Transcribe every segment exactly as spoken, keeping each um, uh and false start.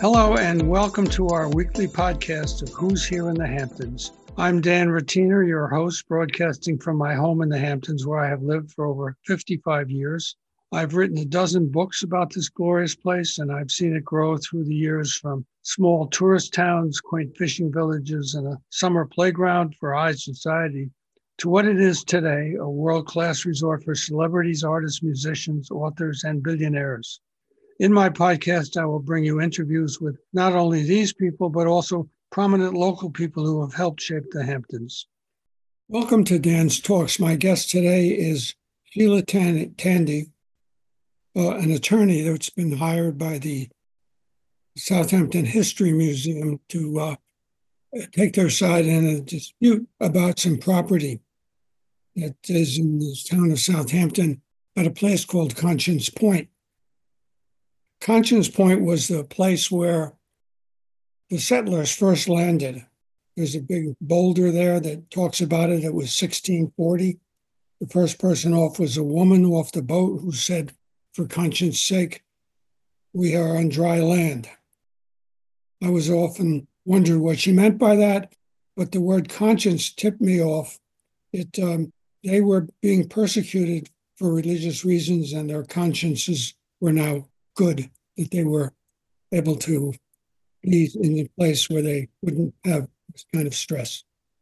Hello and welcome to our weekly podcast of Who's Here in the Hamptons. I'm Dan Rattiner, your host, broadcasting from my home in the Hamptons, where I have lived for over fifty-five years. I've written a dozen books about this glorious place, and I've seen it grow through the years from small tourist towns, quaint fishing villages, and a summer playground for high society to what it is today, a world-class resort for celebrities, artists, musicians, authors, and billionaires. In my podcast, I will bring you interviews with not only these people, but also prominent local people who have helped shape the Hamptons. Welcome to Dan's Talks. My guest today is Sheila Tandy, uh, an attorney that's been hired by the Southampton History Museum to uh, take their side in a dispute about some property that is in the town of Southampton at a place called Conscience Point. Conscience Point was the place where the settlers first landed. There's a big boulder there that talks about it. It was sixteen forty. The first person off was a woman off the boat who said, for conscience sake, we are on dry land. I was often wondered what she meant by that, but the word conscience tipped me off. It um, they were being persecuted for religious reasons, and their consciences were now good, that they were able to be in a place where they wouldn't have this kind of stress.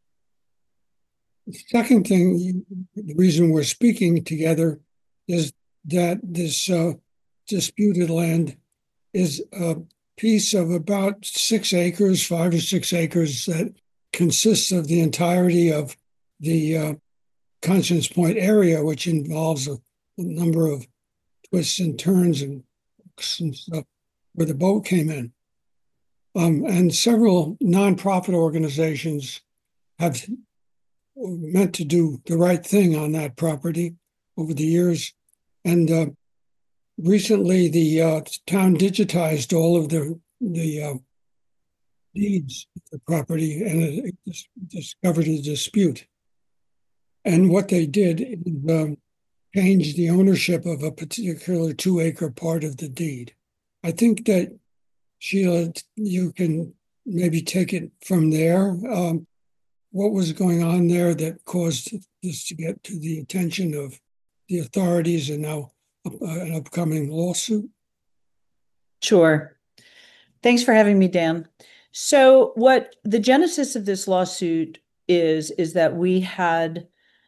The second thing, the reason we're speaking together is that this uh, disputed land is a piece of about six acres, five or six acres, that consists of the entirety of the uh, Conscience Point area, which involves a, a number of twists and turns and and stuff where the boat came in. Um, and several nonprofit organizations have meant to do the right thing on that property over the years. And uh, recently, the uh, town digitized all of the, the uh, deeds of the property, and it, it discovered a dispute. And what they did is um, change the ownership of a particular two-acre part of the deed. I think that, Sheila, you can maybe take it from there. Um, what was going on there that caused this to get to the attention of the authorities and now uh, an upcoming lawsuit? Sure. Thanks for having me, Dan. So what the genesis of this lawsuit is, is that we had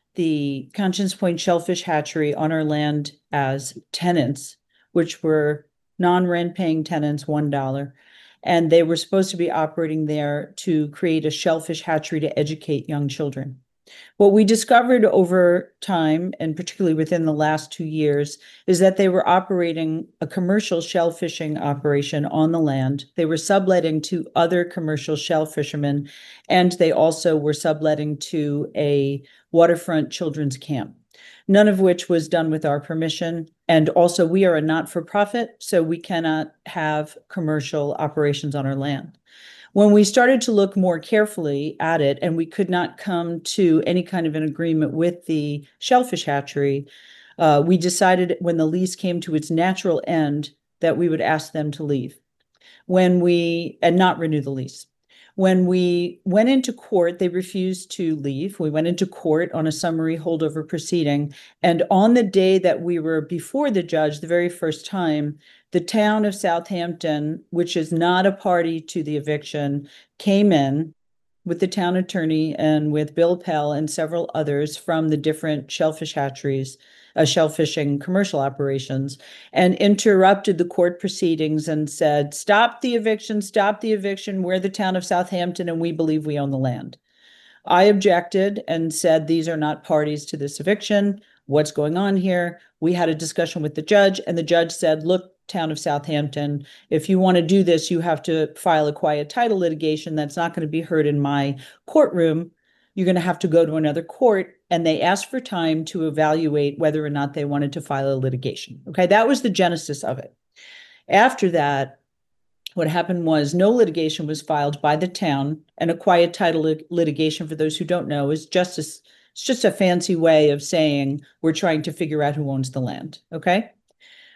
the Conscience Point Shellfish Hatchery on our land as tenants, which were non-rent paying tenants, one dollar. And they were supposed to be operating there to create a shellfish hatchery to educate young children. What we discovered over time, and particularly within the last two years, is that they were operating a commercial shell fishing operation on the land. They were subletting to other commercial shell fishermen, and they also were subletting to a waterfront children's camp, none of which was done with our permission. And also, we are a not-for-profit, so we cannot have commercial operations on our land. When we started to look more carefully at it, and we could not come to any kind of an agreement with the shellfish hatchery, uh, we decided when the lease came to its natural end that we would ask them to leave when we and not renew the lease. When we went into court, they refused to leave. We went into court on a summary holdover proceeding. And on the day that we were before the judge, the very first time, the town of Southampton, which is not a party to the eviction, came in with the town attorney and with Bill Pell and several others from the different shellfish hatcheries, uh, shellfishing commercial operations, and interrupted the court proceedings and said, stop the eviction, stop the eviction. We're the town of Southampton and we believe we own the land. I objected and said, these are not parties to this eviction. What's going on here? We had a discussion with the judge, and the judge said, look, town of Southampton, if you want to do this, you have to file a quiet title litigation that's not going to be heard in my courtroom. You're going to have to go to another court. And they asked for time to evaluate whether or not they wanted to file a litigation. Okay, that was the genesis of it. After that, what happened was no litigation was filed by the town, and a quiet title lit- litigation, for those who don't know, is just a, it's just a fancy way of saying we're trying to figure out who owns the land, okay?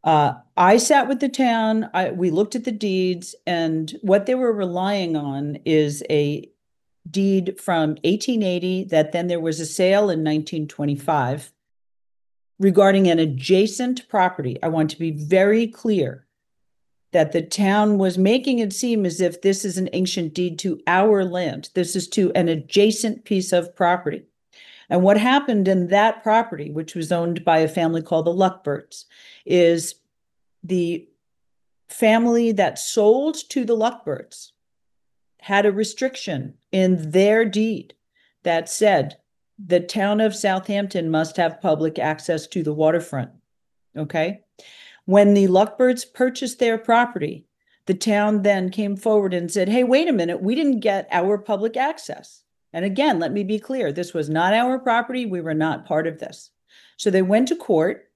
Uh, I sat with the town, I, we looked at the deeds, and what they were relying on is a deed from eighteen eighty that then there was a sale in nineteen twenty-five regarding an adjacent property. I want to be very clear that the town was making it seem as if this is an ancient deed to our land. This is to an adjacent piece of property. And what happened in that property, which was owned by a family called the Luckberts, is the family that sold to the Luckberts had a restriction in their deed that said the town of Southampton must have public access to the waterfront. Okay? When the Luckberts purchased their property, the town then came forward and said, hey, wait a minute, we didn't get our public access. And again, let me be clear, this was not our property. We were not part of this. So they went to court,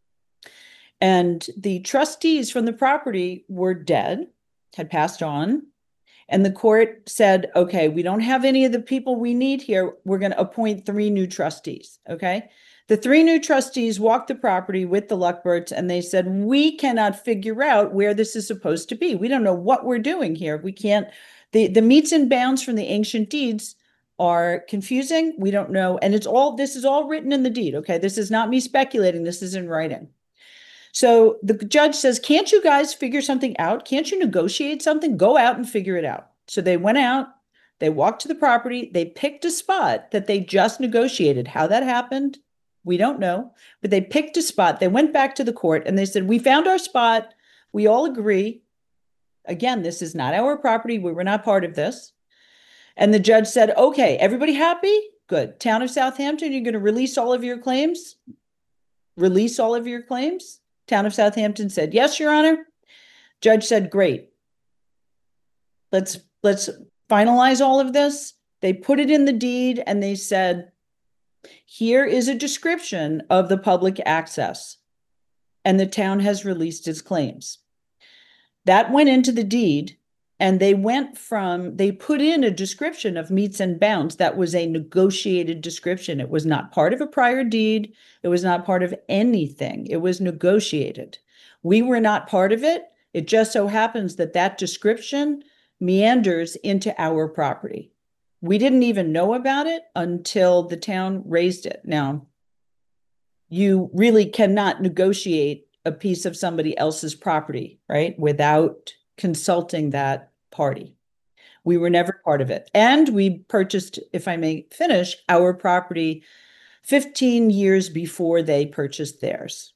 and the trustees from the property were dead, had passed on. And the court said, okay, we don't have any of the people we need here. We're going to appoint three new trustees. Okay. The three new trustees walked the property with the Luckberts, and they said, we cannot figure out where this is supposed to be. We don't know what we're doing here. We can't, the, the meets and bounds from the ancient deeds are confusing. We don't know. And it's all, this is all written in the deed. Okay. This is not me speculating. This is in writing. So the judge says, can't you guys figure something out? Can't you negotiate something? Go out and figure it out. So they went out, they walked to the property, they picked a spot that they just negotiated. How that happened, we don't know, but they picked a spot. They went back to the court and they said, we found our spot. We all agree. Again, this is not our property. We were not part of this. And the judge said, okay, everybody happy? Good. Town of Southampton, you're going to release all of your claims? Release all of your claims? Town of Southampton said, yes, Your Honor. Judge said, great. Let's, let's finalize all of this. They put it in the deed and they said, here is a description of the public access. And the town has released its claims. That went into the deed, and they went from, they put in a description of meets and bounds that was a negotiated description. It was not part of a prior deed. It was not part of anything. It was negotiated. We were not part of it. It just so happens that that description meanders into our property. We didn't even know about it until the town raised it. Now, you really cannot negotiate a piece of somebody else's property, right, without consulting that party. We were never part of it. And we purchased, if I may finish, our property fifteen years before they purchased theirs.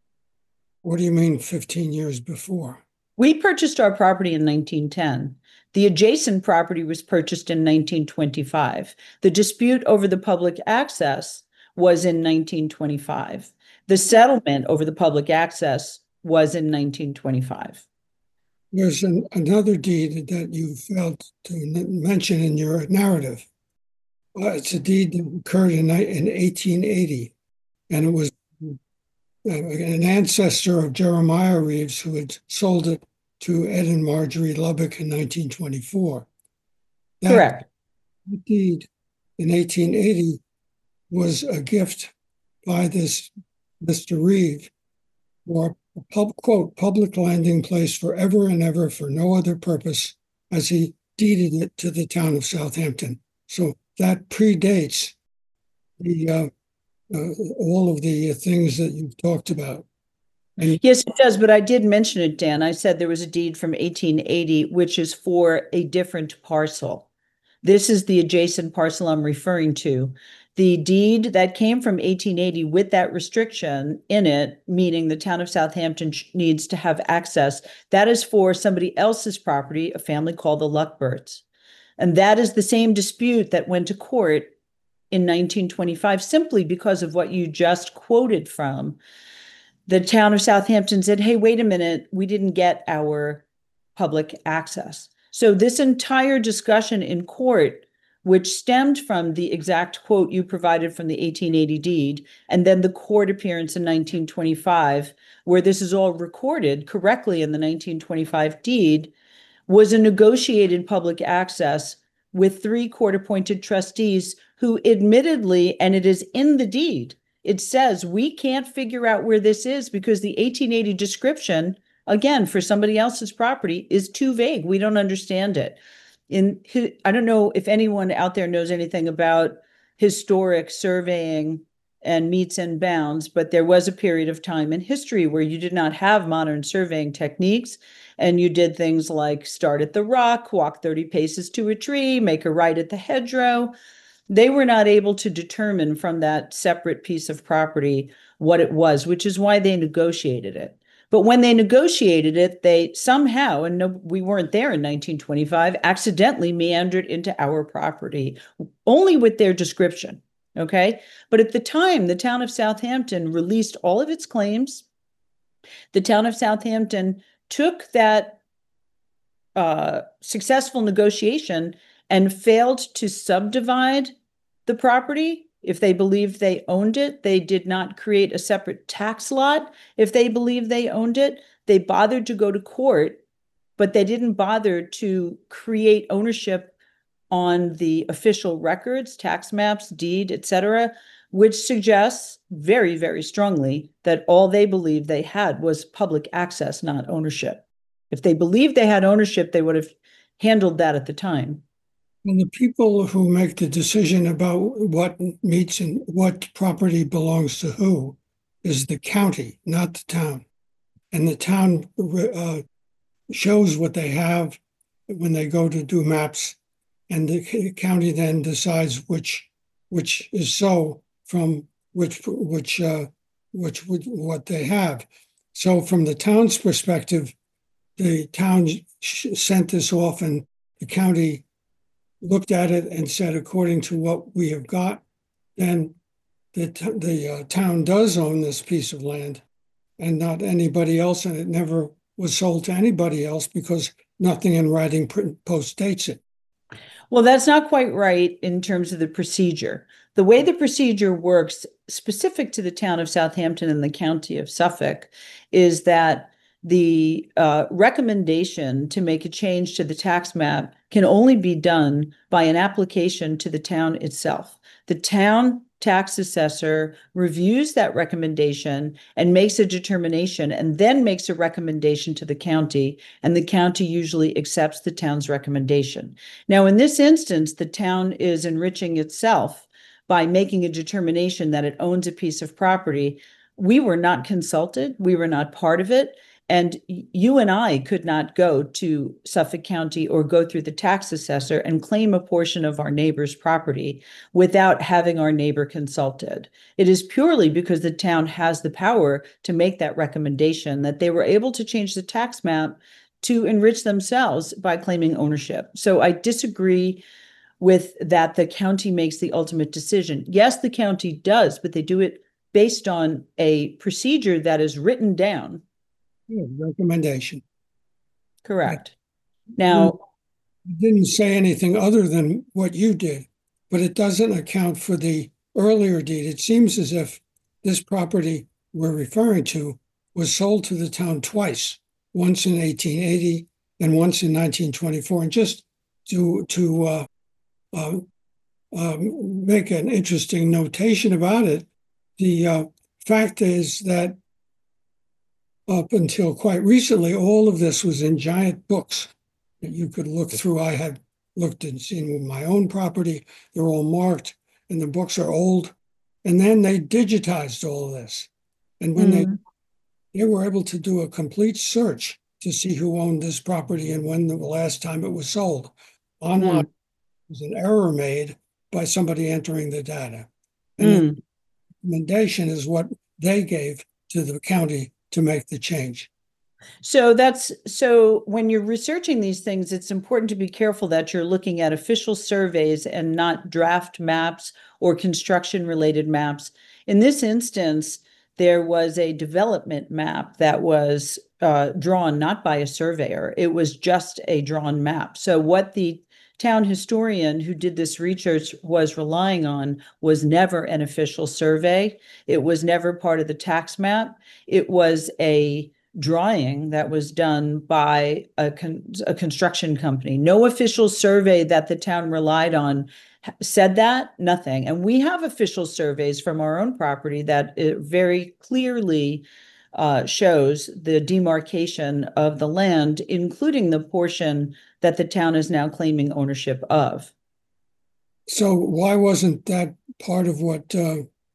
What do you mean fifteen years before? We purchased our property in nineteen ten. The adjacent property was purchased in nineteen twenty-five. The dispute over the public access was in nineteen twenty-five. The settlement over the public access was in nineteen twenty-five. There's an, another deed that you failed to mention in your narrative. Uh, it's a deed that occurred in, in eighteen eighty, and it was uh, an ancestor of Jeremiah Reeves who had sold it to Ed and Marjorie Lubbock in nineteen twenty-four. That Correct. deed in eighteen eighty was a gift by this Mister Reeve for a pub, quote, public landing place forever and ever for no other purpose, as he deeded it to the town of Southampton. So that predates the uh, uh, all of the things that you've talked about. And yes, it does, but I did mention it, Dan. I said there was a deed from eighteen eighty, which is for a different parcel. This is the adjacent parcel I'm referring to. The deed that came from eighteen eighty with that restriction in it, meaning the town of Southampton needs to have access, that is for somebody else's property, a family called the Luckberts. And that is the same dispute that went to court in nineteen twenty-five, simply because of what you just quoted from. The town of Southampton said, hey, wait a minute, we didn't get our public access. So this entire discussion in court, which stemmed from the exact quote you provided from the eighteen eighty deed, and then the court appearance in nineteen twenty-five, where this is all recorded correctly in the nineteen twenty-five deed, was a negotiated public access with three court-appointed trustees who admittedly, and it is in the deed, it says we can't figure out where this is because the eighteen eighty description, again, for somebody else's property, is too vague. We don't understand it. In I don't know if anyone out there knows anything about historic surveying and meets and bounds, but there was a period of time in history where you did not have modern surveying techniques, and you did things like start at the rock, walk thirty paces to a tree, make a right at the hedgerow. They were not able to determine from that separate piece of property what it was, which is why they negotiated it. But when they negotiated it, they somehow, and no, we weren't there in nineteen twenty-five, accidentally meandered into our property, only with their description, okay? But at the time, the town of Southampton released all of its claims. The town of Southampton took that uh, successful negotiation and failed to subdivide the property. If they believed they owned it, they did not create a separate tax lot. If they believed they owned it, they bothered to go to court, but they didn't bother to create ownership on the official records, tax maps, deed, et cetera, which suggests very, very strongly that all they believed they had was public access, not ownership. If they believed they had ownership, they would have handled that at the time. And the people who make the decision about what meets and what property belongs to who is the county, not the town. And the town uh, shows what they have when they go to do maps, and the county then decides which which is so from which which uh, which what they have. So from the town's perspective, the town sent this off, and the county looked at it and said, according to what we have got, then the, the uh, town does own this piece of land and not anybody else. And it never was sold to anybody else because nothing in writing postdates it. Well, that's not quite right in terms of the procedure. The way the procedure works, specific to the town of Southampton and the county of Suffolk, is that the uh, recommendation to make a change to the tax map can only be done by an application to the town itself. The town tax assessor reviews that recommendation and makes a determination, and then makes a recommendation to the county, and the county usually accepts the town's recommendation. Now, in this instance, the town is enriching itself by making a determination that it owns a piece of property. We were not consulted. We were not part of it. And you and I could not go to Suffolk County or go through the tax assessor and claim a portion of our neighbor's property without having our neighbor consulted. It is purely because the town has the power to make that recommendation that they were able to change the tax map to enrich themselves by claiming ownership. So I disagree with that the county makes the ultimate decision. Yes, the county does, but they do it based on a procedure that is written down. Yeah, recommendation. Correct. Now, it didn't say anything other than what you did, but it doesn't account for the earlier deed. It seems as if this property we're referring to was sold to the town twice, once in eighteen eighty and once in nineteen twenty-four. And just to to uh, uh, uh, make an interesting notation about it, the uh, fact is that up until quite recently, all of this was in giant books that you could look through. I had looked and seen with my own property. They're all marked, and the books are old. And then they digitized all of this. And when mm. they, they were able to do a complete search to see who owned this property and when the last time it was sold. Online, mm. was an error made by somebody entering the data. And mm. the recommendation is what they gave to the county to make the change. So that's so when you're researching these things, it's important to be careful that you're looking at official surveys and not draft maps or construction related maps. In this instance, there was a development map that was uh, drawn not by a surveyor. It was just a drawn map. So what the town historian who did this research was relying on was never an official survey. It was never part of the tax map. It was a drawing that was done by a, con- a construction company. No official survey that the town relied on said that? Nothing. And we have official surveys from our own property that it very clearly uh, shows the demarcation of the land, including the portion that the town is now claiming ownership of. So why wasn't that part of what uh,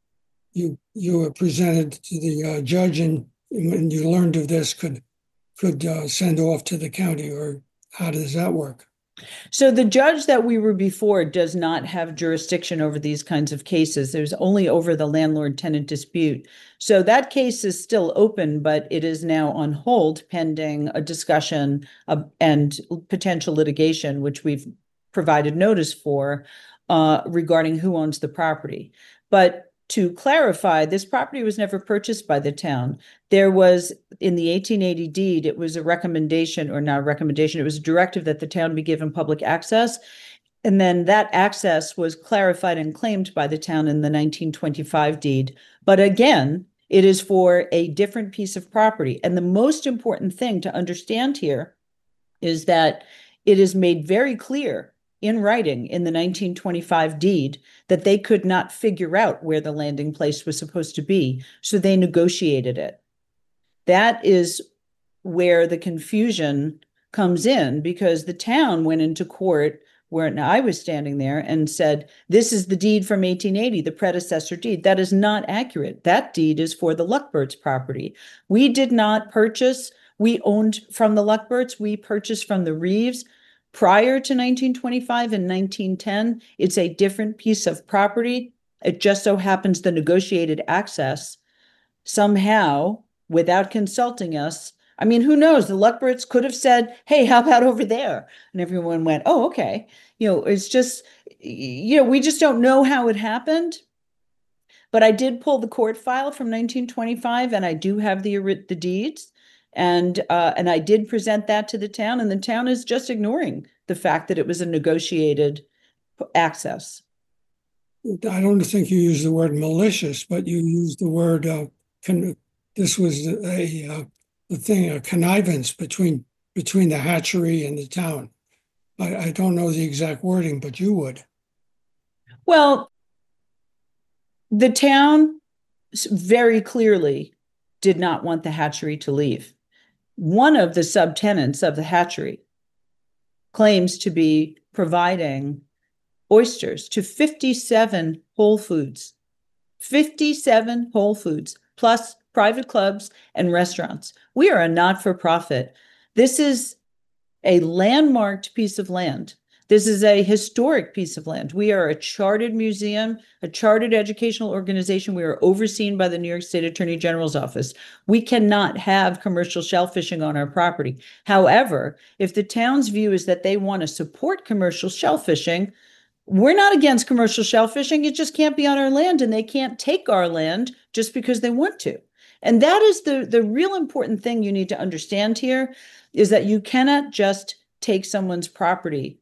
you you were presented to the uh, judge, and when you learned of this, could could uh, send off to the county, or how does that work? So the judge that we were before does not have jurisdiction over these kinds of cases. There's only over the landlord-tenant dispute. So that case is still open, but it is now on hold pending a discussion uh, and potential litigation, which we've provided notice for uh, regarding who owns the property. But to clarify, this property was never purchased by the town. There was, in the eighteen eighty deed, it was a recommendation, or not a recommendation, it was a directive that the town be given public access. And then that access was clarified and claimed by the town in the nineteen twenty-five deed. But again, it is for a different piece of property. And the most important thing to understand here is that it is made very clear in writing in the nineteen twenty-five deed that they could not figure out where the landing place was supposed to be, so they negotiated it. That is where the confusion comes in, because the town went into court where I was standing there and said, this is the deed from eighteen eighty, the predecessor deed. That is not accurate. That deed is for the Luckberts property. We did not purchase, we owned from the Luckberts, we purchased from the Reeves. Prior to nineteen twenty-five and nineteen ten, it's a different piece of property. It just so happens the negotiated access somehow, without consulting us. I mean, who knows? The Luckberts could have said, hey, how about over there? And everyone went, oh, okay. You know, it's just, you know, we just don't know how it happened. But I did pull the court file from nineteen twenty-five, and I do have the, the deeds. And uh, and I did present that to the town, and the town is just ignoring the fact that it was a negotiated access. I don't think you used the word malicious, but you used the word, uh, con- this was a, a, a thing, a connivance between between the hatchery and the town. I, I don't know the exact wording, but you would. Well, the town very clearly did not want the hatchery to leave. One of the subtenants of the hatchery claims to be providing oysters to fifty-seven Whole Foods, fifty-seven Whole Foods, plus private clubs and restaurants. We are a not-for-profit. This is a landmarked piece of land. This is a historic piece of land. We are a chartered museum, a chartered educational organization. We are overseen by the New York State Attorney General's office. We cannot have commercial shellfishing on our property. However, if the town's view is that they want to support commercial shellfishing, we're not against commercial shellfishing. It just can't be on our land, and they can't take our land just because they want to. And that is the, the real important thing you need to understand here, is that you cannot just take someone's property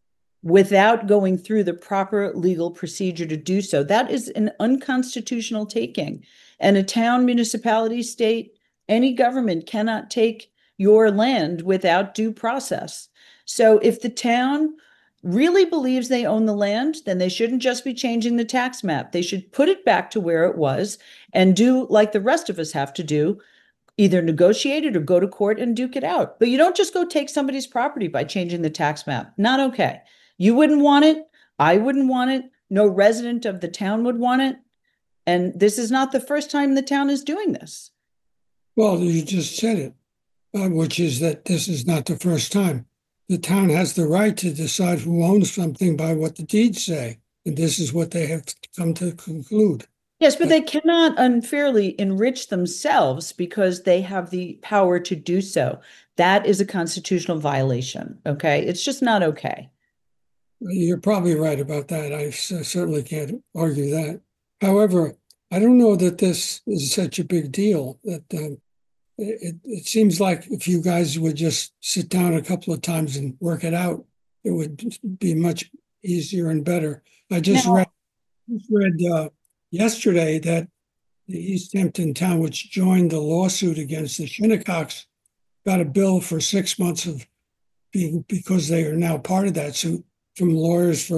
without going through the proper legal procedure to do so. That is an unconstitutional taking. And a town, municipality, state, any government cannot take your land without due process. So if the town really believes they own the land, then they shouldn't just be changing the tax map. They should put it back to where it was and do like the rest of us have to do, either negotiate it or go to court and duke it out. But you don't just go take somebody's property by changing the tax map. Not okay. You wouldn't want it. I wouldn't want it. No resident of the town would want it. And this is not the first time the town is doing this. Well, you just said it, uh, which is that this is not the first time. The town has the right to decide who owns something by what the deeds say. And this is what they have come to conclude. Yes, but they cannot unfairly enrich themselves because they have the power to do so. That is a constitutional violation. Okay. It's just not okay. You're probably right about that. I certainly can't argue that. However, I don't know that this is such a big deal. That um, it, it seems like if you guys would just sit down a couple of times and work it out, it would be much easier and better. I just no. read, just read uh, yesterday that the East Hampton town, which joined the lawsuit against the Shinnecocks, got a bill for six months of being, because they are now part of that suit, from lawyers for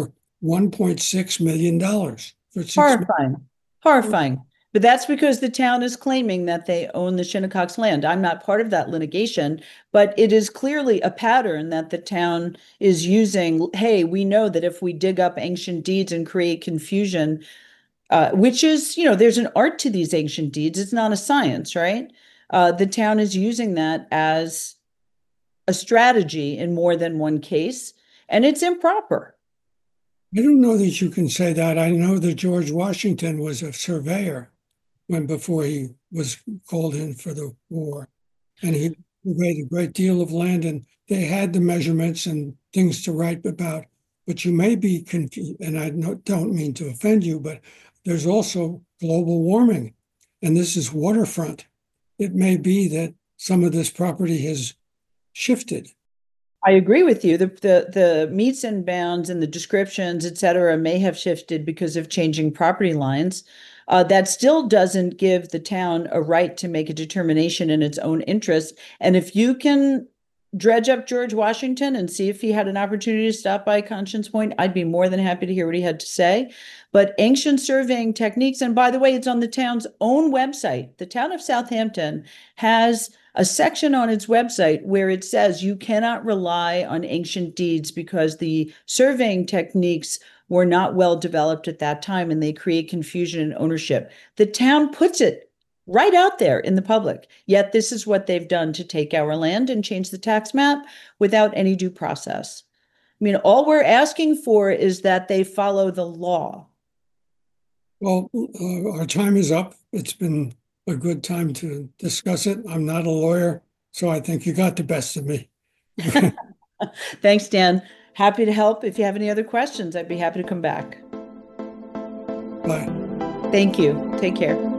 one point six million dollars for six. Horrifying, horrifying. But that's because the town is claiming that they own the Shinnecock's land. I'm not part of that litigation, but it is clearly a pattern that the town is using. Hey, we know that if we dig up ancient deeds and create confusion, uh, which is, you know, there's an art to these ancient deeds. It's not a science, right? Uh, the town is using that as a strategy in more than one case, and it's improper. I don't know that you can say that. I know that George Washington was a surveyor when before he was called in for the war. And he surveyed a great deal of land, and they had the measurements and things to write about. But you may be confused, and I don't mean to offend you, but there's also global warming, and this is waterfront. It may be that some of this property has shifted. I agree with you. The, the the meets and bounds and the descriptions, et cetera, may have shifted because of changing property lines. Uh, that still doesn't give the town a right to make a determination in its own interest. And if you can dredge up George Washington and see if he had an opportunity to stop by Conscience Point, I'd be more than happy to hear what he had to say. But ancient surveying techniques, and by the way, it's on the town's own website. The town of Southampton has a section on its website where it says you cannot rely on ancient deeds because the surveying techniques were not well developed at that time and they create confusion in ownership. The town puts it right out there in the public. Yet this is what they've done to take our land and change the tax map without any due process. I mean, all we're asking for is that they follow the law. Well, uh, our time is up. It's been a good time to discuss it. I'm not a lawyer, so I think you got the best of me. Thanks, Dan. Happy to help. If you have any other questions, I'd be happy to come back. Bye. Thank you. Take care.